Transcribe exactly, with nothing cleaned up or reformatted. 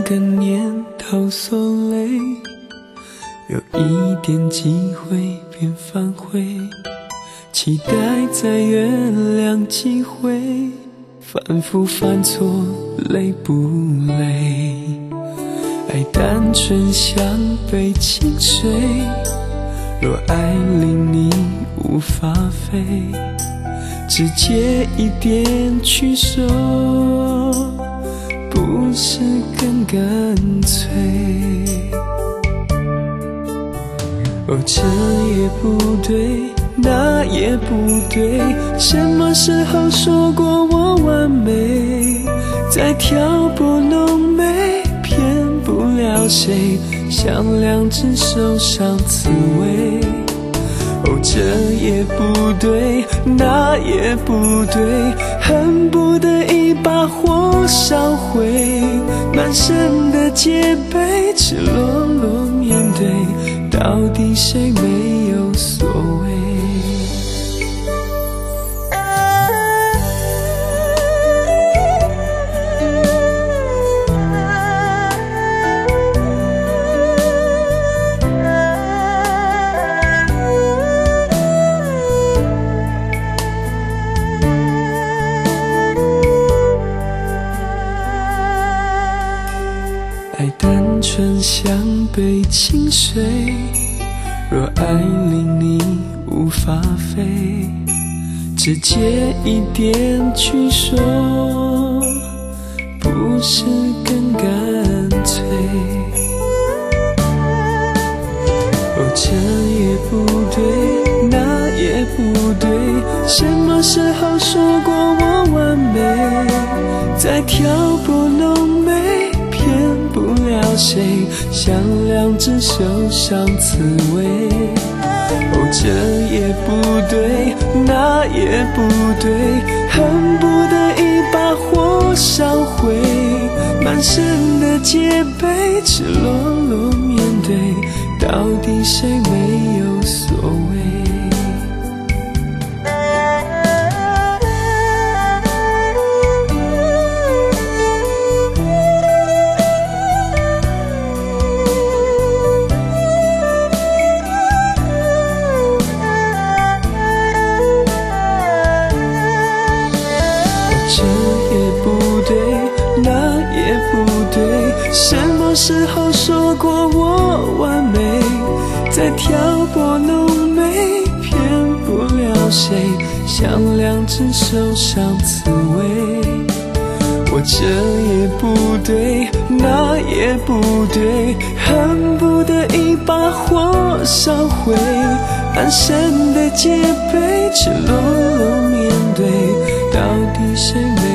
个念头所累，有一点机会便反悔，期待再原谅机会，反复犯错累不累？爱单纯像杯清水，若爱令你无法飞，直接一点去手，不是更干脆？哦，这也不对，那也不对，什么时候说过我完美？在挑拨弄媚，骗不了谁，像两只手上刺猬。哦，这也不对，那也不对，恨不得一把火烧毁，满身的戒备，赤裸裸面对，到底谁没有所谓？爱单纯像杯清水，若爱令你无法飞，直接一点去说，不是更干脆？哦，这也不对，那也不对，什么时候说过我完美？在挑拨弄媚，骗不了谁，像两只手上刺猬。哦，这也不对，那也不对，恨不得一把火烧毁，满身的戒备，赤裸裸面对，到底谁没有所谓？这也不对，那也不对，什么时候说过我完美？在挑拨弄媚，骗不了谁，像两只手上刺猬。我这也不对，那也不对，恨不得一把火烧毁，满身的戒备，赤裸裸面对，到底谁没